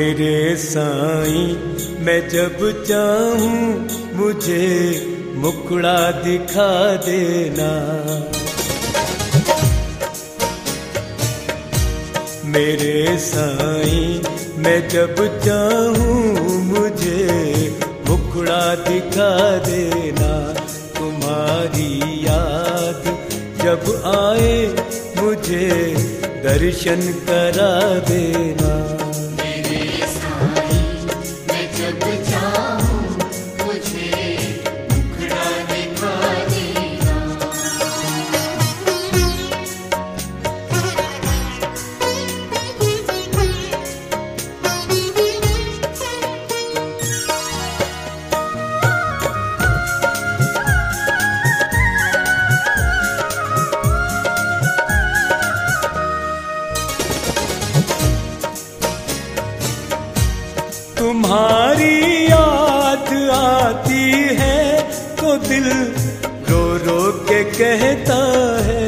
मेरे साईं मैं जब चाहूं मुझे मुखड़ा दिखा देना। मेरे साईं मैं जब चाहूं मुझे मुखड़ा दिखा देना। तुम्हारी याद जब आए मुझे दर्शन करा देना। मेरे साईं मैं जब चाहूं मुझे मुखड़ा दिखा देना। तुम्हारी याद आती है तो दिल रो रो के कहता है,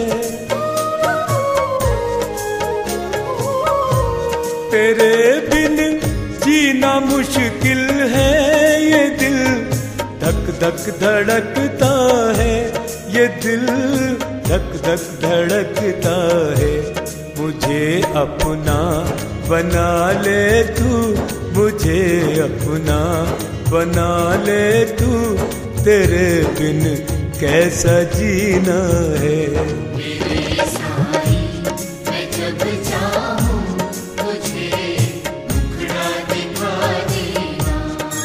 तेरे बिन जीना मुश्किल है। ये दिल धक धक धड़कता है, ये दिल धक धक धड़कता है। मुझे अपना बना ले तू, मुझे अपना बना ले तू, तेरे बिन कैसा जीना है। मेरे साईं मैं जब चाहूं मुझे मुखड़ा दिखा देना।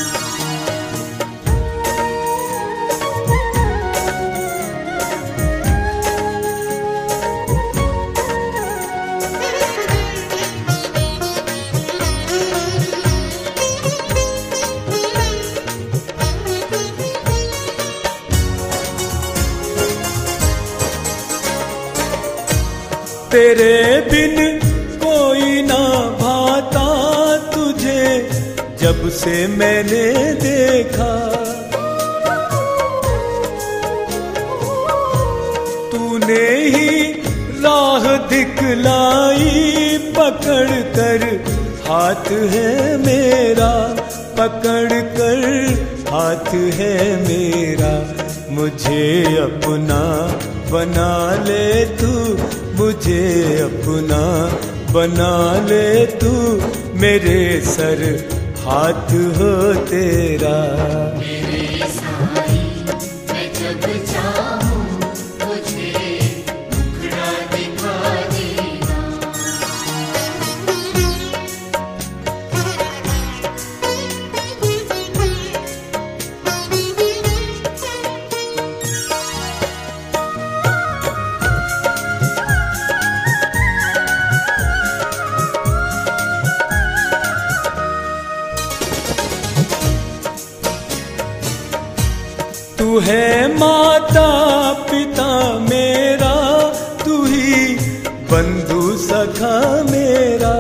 तेरे बिन कोई ना भाता तुझे जब से मैंने देखा। तूने ही राह दिखलाई, पकड़ कर हाथ है मेरा, पकड़ कर हाथ है मेरा। मुझे अपना बना ले तू, मुझे अपना बना ले तू, मेरे सर हाथ हो तेरा। मेरे साईं मैं जब चाहूं मुझे मुखड़ा दिखा देना। तू है माता पिता मेरा, तू ही बंधु सखा मेरा।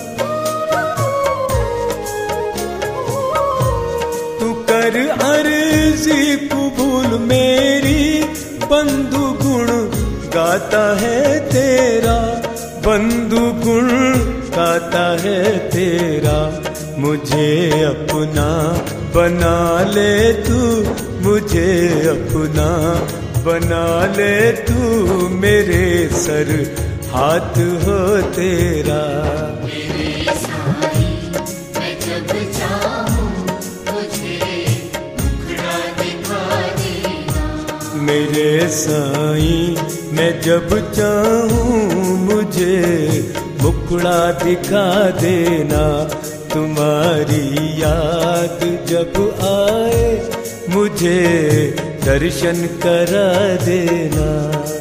तू कर अर्जी कबूल मेरी, बंधु गुण गाता है तेरा, बंधु गुण गाता है तेरा। मुझे अपना बना ले तू, मुझे अपना बना ले तू, मेरे सर हाथ हो तेरा। मेरे साईं मैं जब चाहूं मुझे मुखड़ा दिखा देना। मेरे साईं मैं जब चाहूं मुझे मुखड़ा दिखा देना। तुम्हारी याद जब आए मुझे दर्शन करा देना।